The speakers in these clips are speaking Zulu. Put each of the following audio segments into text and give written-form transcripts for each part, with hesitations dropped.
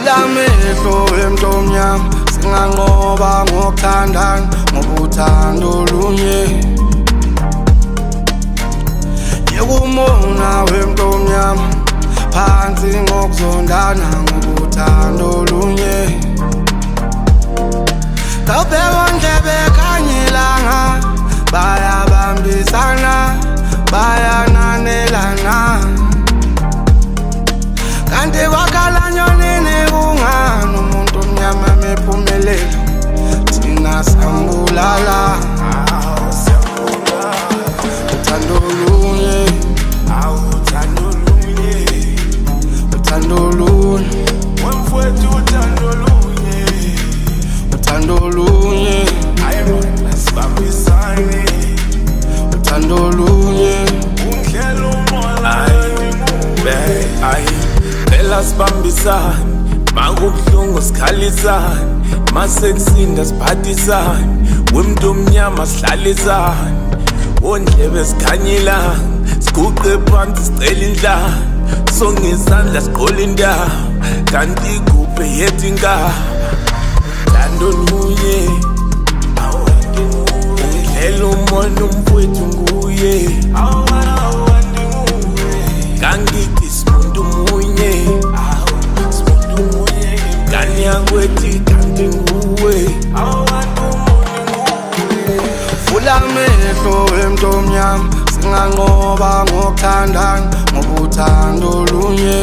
amehlo emntomnyama singanqoba ngokuthandana ngobuthando lunye. Yekumona wemntomnyama phansi ngokuzondana ngobuthando lunye. Kawubheka ndlebe khanyilanga bayabambisana bayananelana kanti wakhala nyonini kungani umuntu omnyama mephumelela thina sambulala. Uthando lunye uthando lunye wemfowethu uthando lunye uthando lunye asibambisane uthando lunye ungihlela umoya phela sibambisane makubuhlungu sikhalisane masekusinda siphathisane wemntu omnyama sihlalisane ondlebe sikhanyilanga siguqe phansi sicela indlala sonke isandla siqola indaba kanti kuphe yethu inkaba. Uthando lunye ungihlela umoya nomfowethu nguye kangithi simuntu munye kani yakwethi kanti nguwe. Vula amehlo emntomnyama singanqoba ngokuthandana ngobuthando lunye.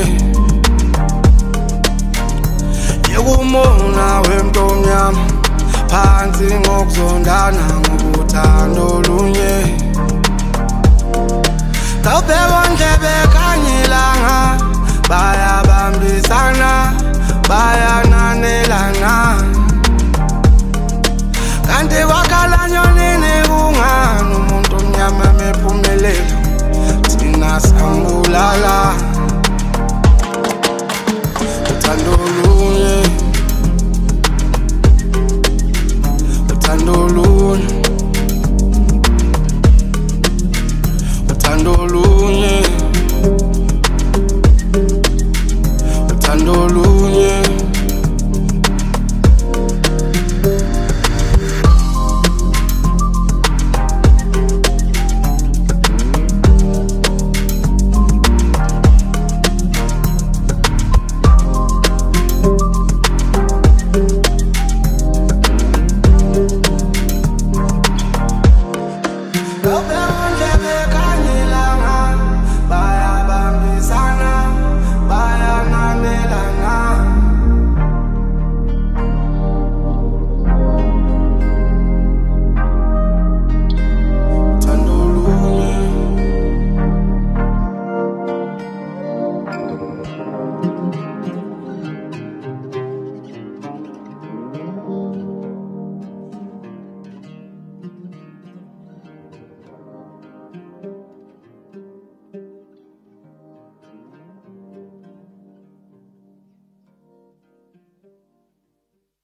Yekumona wemntomnyama phansi ngokuzondana ngobuthando lunye. Kawubheka ndlebe khanyilanga bayabambisana bayananelana kanti wakhala nyonini kungani umuntu omnyama mephumelela thina sambulala.